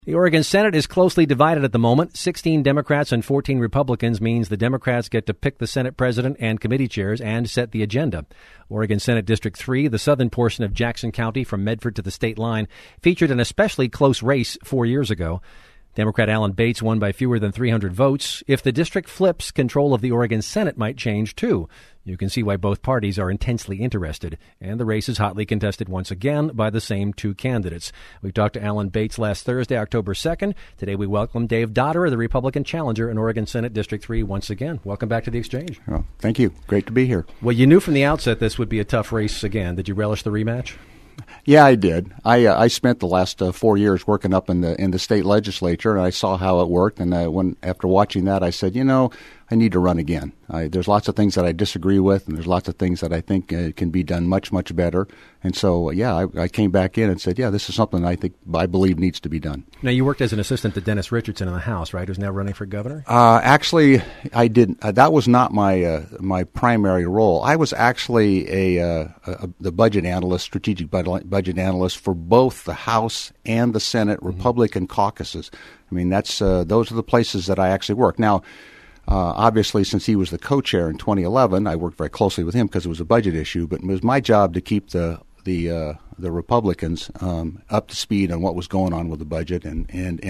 The Oregon Senate is closely divided at the moment. 16 Democrats and 14 Republicans means the Democrats get to pick the Senate president and committee chairs and set the agenda. Oregon Senate District 3, the southern portion of Jackson County from Medford to the state line, featured an especially close race 4 years ago. Democrat Alan Bates won by fewer than 300 votes. If the district flips, control of the Oregon Senate might change, too. You can see why both parties are intensely interested. And the race is hotly contested once again by the same two candidates. We talked to Alan Bates last Thursday, October 2nd. Today we welcome Dave Dotterer, the Republican challenger in Oregon Senate District 3 once again. Welcome back to the Exchange. Well, thank you. Great to be here. Well, you knew from the outset this would be a tough race again. Did you relish the rematch? Yeah, I did. I spent the last 4 years working up in the state legislature, and I saw how it worked. And after watching that, I said, I need to run again. There's lots of things that I disagree with, and there's lots of things that I think can be done much, much better. And so, I came back in and said, this is something I believe needs to be done. Now, you worked as an assistant to Dennis Richardson in the House, right, who's now running for governor? Actually, I didn't. That was not my primary role. I was actually the budget analyst, strategic budget analyst for both the House and the Senate Republican caucuses. I mean, those are the places that I actually worked. Now, obviously, since he was the co-chair in 2011, I worked very closely with him because it was a budget issue. But it was my job to keep the Republicans up to speed on what was going on with the budget and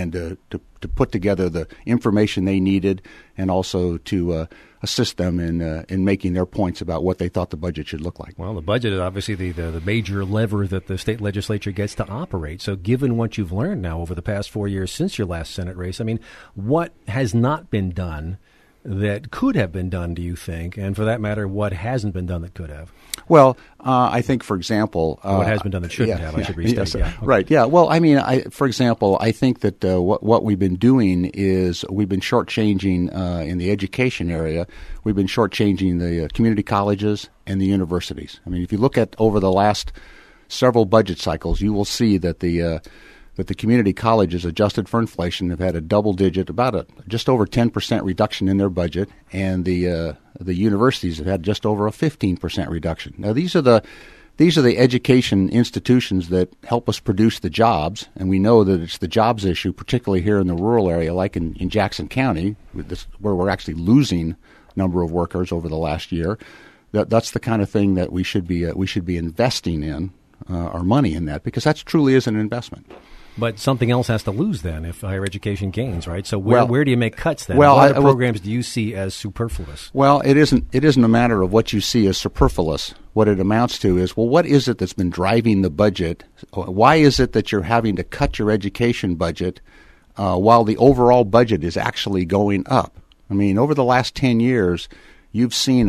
to put together the information they needed, and also to assist them in making their points about what they thought the budget should look like. Well, the budget is obviously the major lever that the state legislature gets to operate. So given what you've learned now over the past 4 years since your last Senate race, I mean, what has not been done that could have been done, do you think? And for that matter, what hasn't been done that could have? Well, I think, for example... what has been done that shouldn't have, I should restate. Yes, okay. Right, yeah. Well, I mean, for example, I think that what we've been doing is we've been shortchanging in the education area. We've been shortchanging the community colleges and the universities. I mean, if you look at over the last several budget cycles, you will see that the community colleges, adjusted for inflation, have had a double-digit, just over 10% reduction in their budget, and the universities have had just over a 15% reduction. Now, these are the education institutions that help us produce the jobs, and we know that it's the jobs issue, particularly here in the rural area, like in Jackson County, where we're actually losing a number of workers over the last year. That's the kind of thing that we should be investing in our money in that, because that truly is an investment. But something else has to lose then if higher education gains, right? So where do you make cuts then? Well, what other programs do you see as superfluous? Well, it isn't a matter of what you see as superfluous. What it amounts to is, what is it that's been driving the budget? Why is it that you're having to cut your education budget while the overall budget is actually going up? I mean, over the last 10 years, you've seen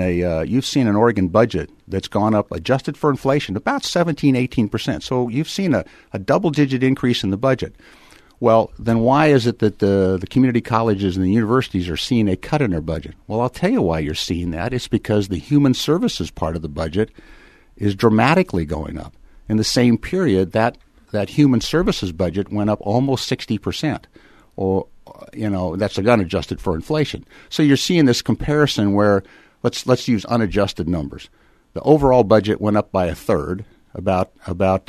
an Oregon budget that's gone up, adjusted for inflation, about 17-18%. So you've seen a double-digit increase in the budget. Well, then why is it that the community colleges and the universities are seeing a cut in their budget? Well, I'll tell you why you're seeing that. It's because the human services part of the budget is dramatically going up. In the same period, that human services budget went up almost 60%. Or that's unadjusted for inflation. So you're seeing this comparison where let's use unadjusted numbers. The overall budget went up by a third, about right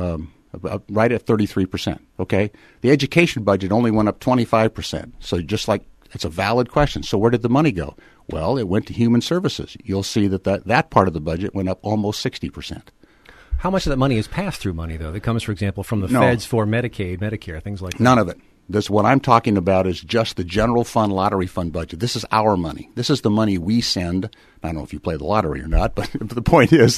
at 33%. Okay, the education budget only went up 25%. So just like, it's a valid question. So where did the money go? Well, it went to human services. You'll see that part of the budget went up almost 60%. How much of that money is pass-through money, though, that comes, for example, from the feds for Medicaid, Medicare, things like that? None of it. What I'm talking about is just the general fund, lottery fund budget. This is our money. This is the money we send. I don't know if you play the lottery or not, but the point is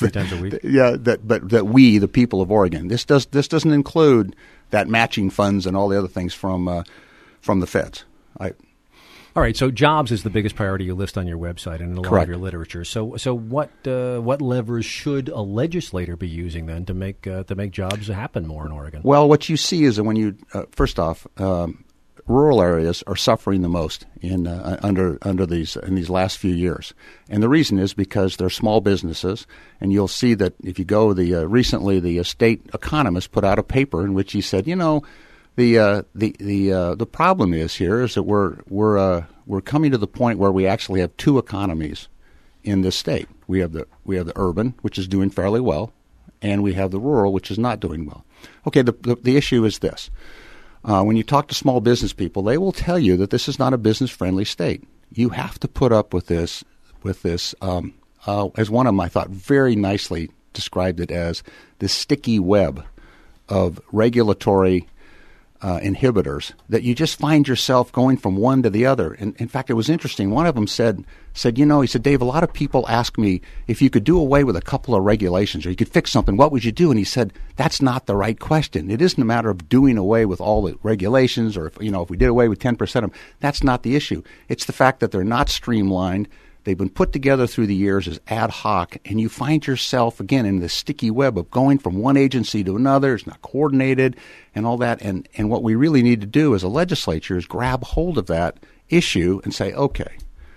that we, the people of Oregon, this doesn't include that matching funds and all the other things from the feds. All right, so jobs is the biggest priority you list on your website and in a lot Correct. of your literature. So what levers should a legislator be using then to make jobs happen more in Oregon? Well, what you see is that when you first off, rural areas are suffering the most in these last few years, and the reason is because they're small businesses. And you'll see that if you go recently the state economist put out a paper in which he said, the problem is that we're coming to the point where we actually have two economies in this state. We have the urban, which is doing fairly well, and we have the rural, which is not doing well. Okay, the issue is this. When you talk to small business people, they will tell you that this is not a business-friendly state. You have to put up with this, as one of them I thought very nicely described it as the sticky web of regulatory inhibitors that you just find yourself going from one to the other. And in fact, it was interesting. One of them said, he said, Dave, a lot of people ask me if you could do away with a couple of regulations or you could fix something, what would you do? And he said, that's not the right question. It isn't a matter of doing away with all the regulations or, if we did away with 10% of them. That's not the issue. It's the fact that they're not streamlined. They've been put together through the years as ad hoc, and you find yourself, again, in this sticky web of going from one agency to another. It's not coordinated and all that. And what we really need to do as a legislature is grab hold of that issue and say, okay,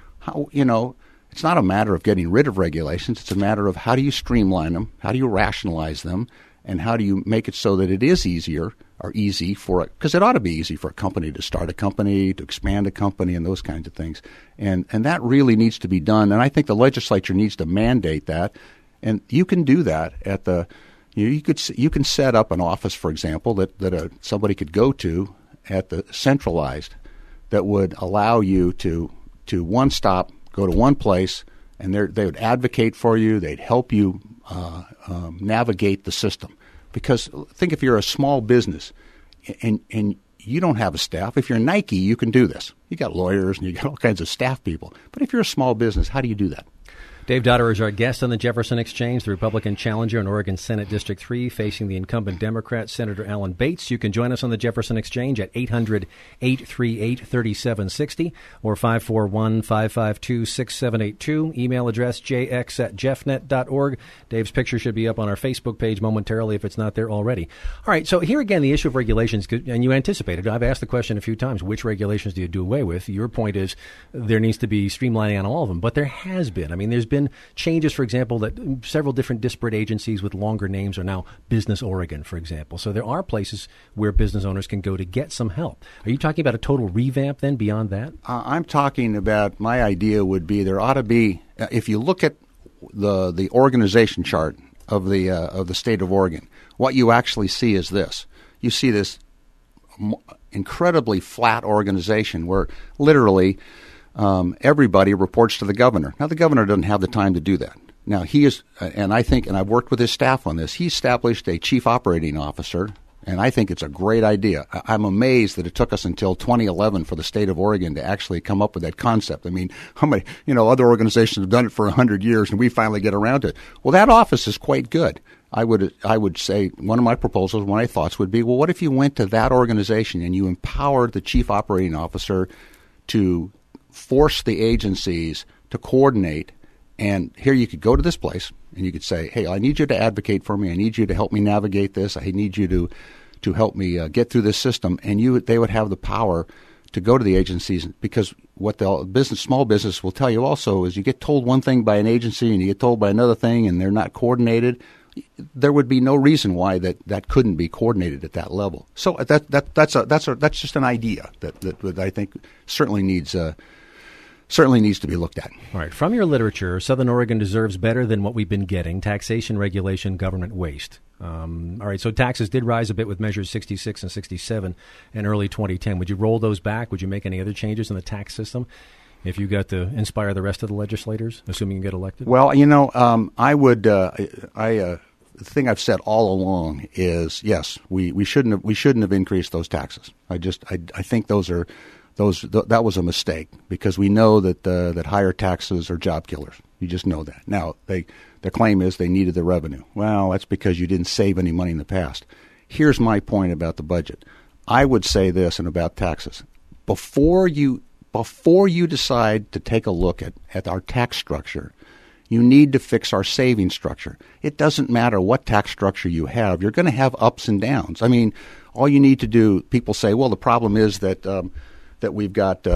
it's not a matter of getting rid of regulations. It's a matter of how do you streamline them, how do you rationalize them, and how do you make it so that it is easier or easy for it, because it ought to be easy for a company to start a company, to expand a company, and those kinds of things. And that really needs to be done. And I think the legislature needs to mandate that. And you can do that at the you can set up an office, for example, that somebody could go to at the centralized that would allow you to one stop, go to one place, and they would advocate for you. They'd help you navigate the system. Because think if you're a small business and you don't have a staff. If you're Nike, you can do this. You got lawyers and you got all kinds of staff people. But if you're a small business, how do you do that? Dave Dotterer is our guest on the Jefferson Exchange, the Republican challenger in Oregon Senate District 3, facing the incumbent Democrat, Senator Alan Bates. You can join us on the Jefferson Exchange at 800-838-3760 or 541-552-6782. Email address jx@jeffnet.org. Dave's picture should be up on our Facebook page momentarily if it's not there already. All right, so here again, the issue of regulations, and you anticipated. I've asked the question a few times, which regulations do you do away with? Your point is there needs to be streamlining on all of them, but there has been. I mean, there's been changes, for example, that several different disparate agencies with longer names are now Business Oregon, for example. So there are places where business owners can go to get some help. Are you talking about a total revamp then beyond that? I'm talking about, my idea would be there ought to be, if you look at the organization chart of the state of Oregon, what you actually see is this. You see this incredibly flat organization where literally everybody reports to the governor. Now, the governor doesn't have the time to do that. Now, he is, and I think, and I've worked with his staff on this, he established a chief operating officer, and I think it's a great idea. I'm amazed that it took us until 2011 for the state of Oregon to actually come up with that concept. I mean, how many, other organizations have done it for 100 years, and we finally get around to it. Well, that office is quite good. I would say one of my proposals, one of my thoughts would be, well, what if you went to that organization and you empowered the chief operating officer to force the agencies to coordinate, and here you could go to this place and you could say, hey, I need you to advocate for me. I need you to help me navigate this. I need you to help me get through this system. And they would have the power to go to the agencies, because what the small business will tell you also is you get told one thing by an agency and you get told by another thing and they're not coordinated. There would be no reason why that couldn't be coordinated at that level. So that's just an idea that I think certainly needs to be looked at. All right. From your literature, Southern Oregon deserves better than what we've been getting: taxation, regulation, government waste. All right. So taxes did rise a bit with measures 66 and 67 in early 2010. Would you roll those back? Would you make any other changes in the tax system if you got to inspire the rest of the legislators, assuming you get elected? Well, I would. The thing I've said all along is yes, we shouldn't have increased those taxes. I think that was a mistake, because we know that higher taxes are job killers. You just know that. Now, their claim is they needed the revenue. Well, that's because you didn't save any money in the past. Here's my point about the budget. I would say this and about taxes. Before you decide to take a look at our tax structure, you need to fix our saving structure. It doesn't matter what tax structure you have. You're going to have ups and downs. I mean, all you need to do, people say, well, the problem is that we've got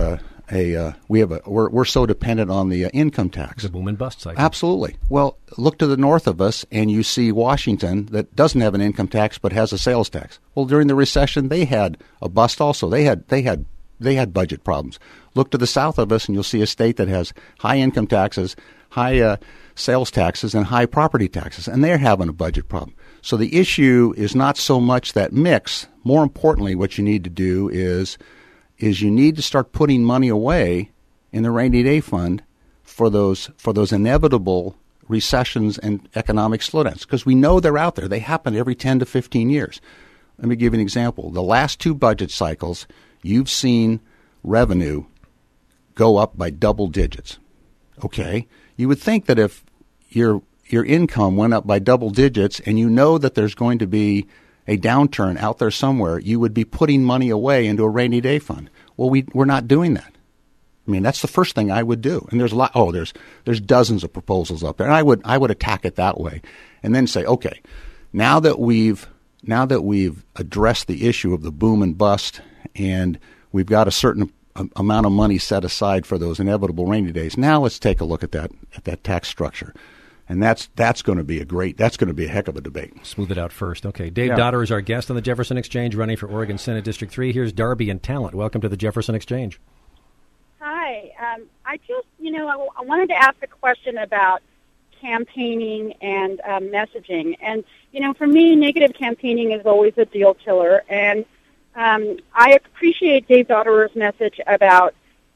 we're so dependent on the income tax. The boom and bust cycle. Absolutely. Well, look to the north of us and you see Washington that doesn't have an income tax but has a sales tax. Well, during the recession, they had a bust also. They had they had budget problems. Look to the south of us, and you'll see a state that has high income taxes, high sales taxes, and high property taxes, and they're having a budget problem. So the issue is not so much that mix. More importantly, what you need to do is you need to start putting money away in the rainy day fund for those inevitable recessions and economic slowdowns, because we know they're out there. They happen every 10 to 15 years. Let me give you an example. The last 2 budget cycles, you've seen revenue go up by double digits. Okay? You would think that if your income went up by double digits and you know that there's going to be a downturn out there somewhere, you would be putting money away into a rainy day fund. Well, we're not doing that. I mean, that's the first thing I would do. And there's a lot. Oh, there's dozens of proposals up there, and I would attack it that way, and then say, okay, now that we've addressed the issue of the boom and bust, and we've got a certain amount of money set aside for those inevitable rainy days. Now let's take a look at that tax structure. And that's going to be a heck of a debate. Smooth it out first. Okay. Dave Dotter is our guest on the Jefferson Exchange, running for Oregon Senate District 3. Here's Darby and Talent. Welcome to the Jefferson Exchange. Hi. I just, I wanted to ask a question about campaigning and messaging. And, for me, negative campaigning is always a deal killer. And I appreciate Dave Dotter's message about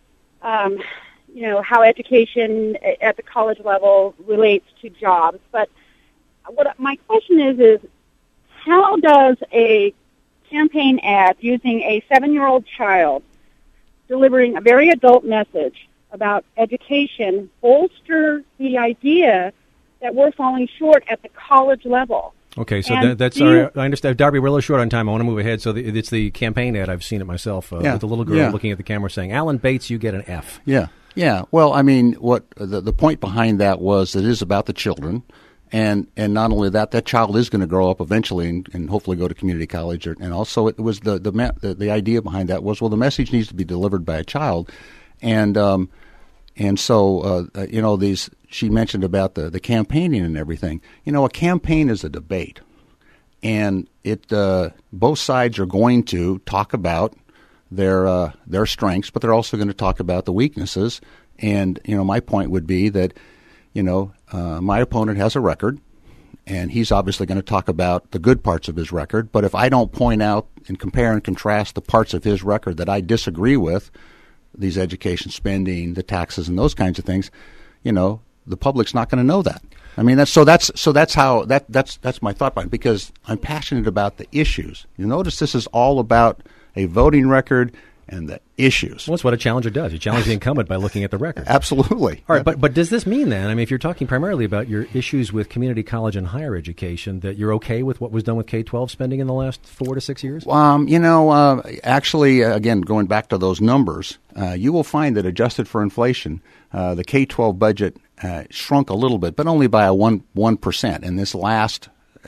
how education at the college level relates to jobs. But what my question is how does a campaign ad using a 7-year-old child delivering a very adult message about education bolster the idea that we're falling short at the college level? Okay, so that's I understand. Darby, we're a little short on time. I want to move ahead. So it's the campaign ad. I've seen it myself with the little girl looking at the camera saying, "Alan Bates, you get an F." Yeah. Yeah, well, I mean, what the point behind that was it is about the children, and not only that child is going to grow up eventually and hopefully go to community college, and also it was the idea behind that was, well, the message needs to be delivered by a child, and so she mentioned about the campaigning and everything. A campaign is a debate, and both sides are going to talk about their strengths, but they're also going to talk about the weaknesses. And my point would be that my opponent has a record, and he's obviously going to talk about the good parts of his record. But if I don't point out and compare and contrast the parts of his record that I disagree with, these education spending, the taxes, and those kinds of things, the public's not going to know that. I mean, that's my thought behind it, because I'm passionate about the issues. You notice this is all about a voting record and the issues. Well, that's what a challenger does. You challenge the incumbent by looking at the record. Absolutely. All right, but does this mean then, I mean, if you're talking primarily about your issues with community college and higher education, that you're okay with what was done with K-12 spending in the last 4 to 6 years? Actually, again, going back to those numbers, you will find that adjusted for inflation, the K-12 budget shrunk a little bit, but only by a 1%. And this last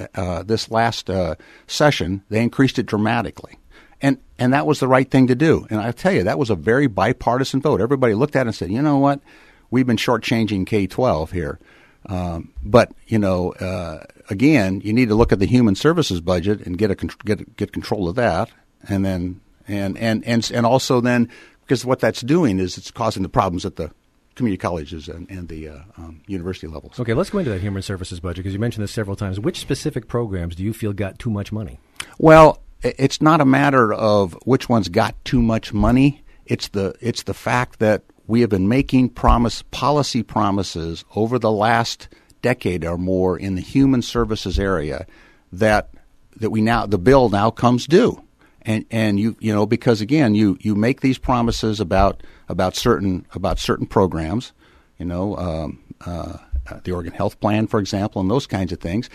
session, they increased it dramatically. And that was the right thing to do. And I tell you, that was a very bipartisan vote. Everybody looked at it and said, you know what, we've been shortchanging K-12 here. But again, you need to look at the human services budget and get control of that. And then and also then, because what that's doing is it's causing the problems at the community colleges and the university levels. Okay, let's go into that human services budget, because you mentioned this several times. Which specific programs do you feel got too much money? Well, it's not a matter of which ones got too much money. It's the fact that we have been making policy promises over the last decade or more in the human services area that the bill now comes due. And you because again you make these promises about certain programs, the Oregon Health Plan, for example, and those kinds of things,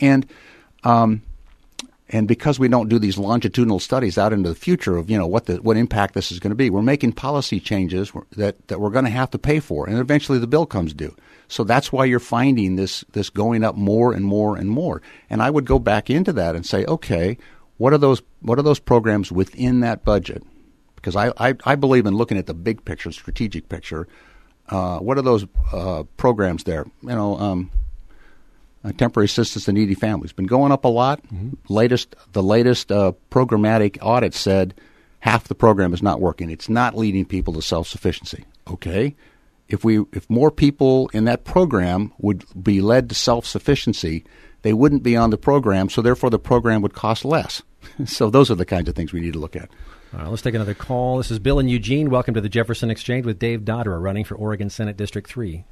and because we don't do these longitudinal studies out into the future of what impact this is going to be, we're making policy changes that we're going to have to pay for, and eventually the bill comes due. So that's why you're finding this going up more and more and more. And I would go back into that and say, okay, what are those programs within that budget? Because I believe in looking at the big picture, strategic picture. What are those programs there? Temporary assistance to needy families been going up a lot. Mm-hmm. The latest programmatic audit said half the program is not working. It's not leading people to self-sufficiency. Okay, if more people in that program would be led to self-sufficiency, they wouldn't be on the program, so therefore the program would cost less. So those are the kinds of things we need to look at. All right, let's take another call. This is Bill in Eugene. Welcome to the Jefferson Exchange with Dave Dotterer, running for Oregon Senate District 3.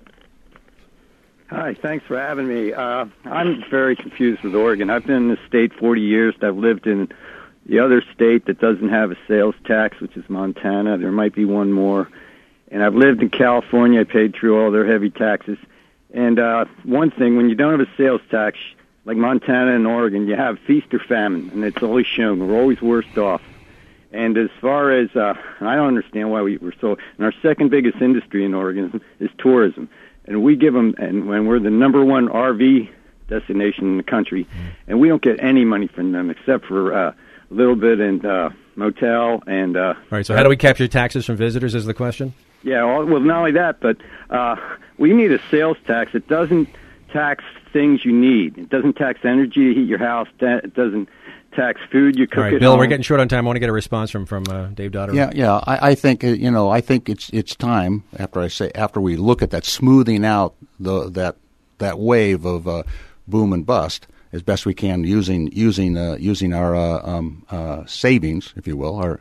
Hi, thanks for having me. I'm very confused with Oregon. I've been in the state 40 years. I've lived in the other state that doesn't have a sales tax, which is Montana. There might be one more. And I've lived in California. I paid through all their heavy taxes. And one thing, when you don't have a sales tax, like Montana and Oregon, you have feast or famine, and it's always shown. We're always worse off. And as far as, I don't understand why we're so, and our second biggest industry in Oregon is tourism. And we give them, and when we're the number one RV destination in the country, and we don't get any money from them except for a little bit in motel and. All right. So how do we capture taxes from visitors? Is the question? Yeah. Well, not only that, but we need a sales tax. It doesn't tax things you need. It doesn't tax energy to heat your house. It doesn't tax food you cook. All right, Bill, we're getting short on time. I want to get a response from Dave Dotterer. Yeah. I think I think it's time after we look at that, smoothing out that wave of boom and bust as best we can using our savings, if you will,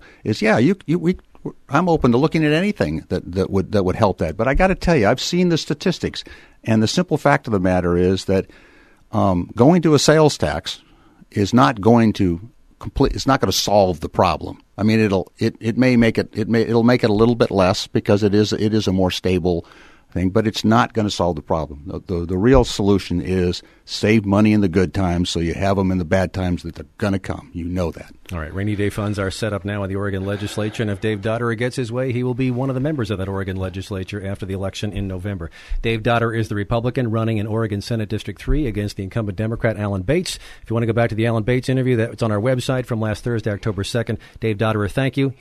I'm open to looking at anything that would help that. But I got to tell you, I've seen the statistics, and the simple fact of the matter is that going to a sales tax is not going to it's not going to solve the problem. I mean, it'll make it a little bit less because it is a more stable thing, but it's not going to solve the problem. The real solution is save money in the good times so you have them in the bad times that they're going to come. You know that. All right. Rainy day funds are set up now in the Oregon legislature, and if Dave Dotterer gets his way, he will be one of the members of that Oregon legislature after the election in November. Dave Dotterer is the Republican running in Oregon Senate District 3 against the incumbent Democrat Alan Bates. If you want to go back to the Alan Bates interview, that's on our website from last Thursday, October 2nd. Dave Dotterer, thank you.